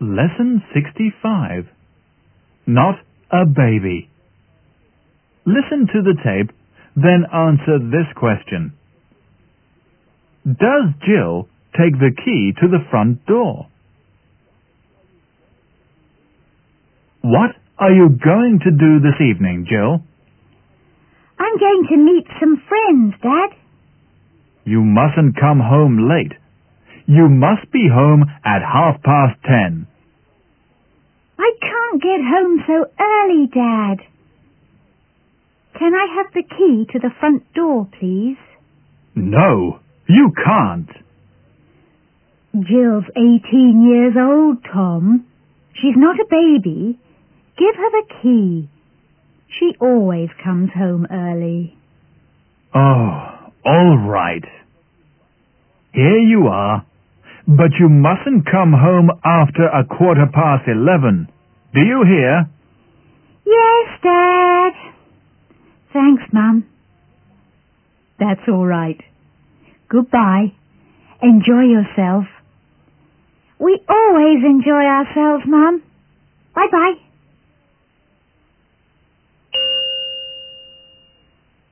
Lesson 65. Not a baby. Listen to the tape, then answer this question. Does Jill take the key to the front door? What are you going to do this evening, Jill? I'm going to meet some friends, Dad. You mustn't come home late. You must be home at 10:30. I can't get home so early, Dad. Can I have the key to the front door, please? No, you can't. Jill's 18 years old, Tom. She's not a baby. Give her the key. She always comes home early. Oh, all right. Here you are. But you mustn't come home after 11:15. Do you hear? Yes, Dad. Thanks, Mum. That's all right. Goodbye. Enjoy yourself. We always enjoy ourselves, Mum. Bye-bye.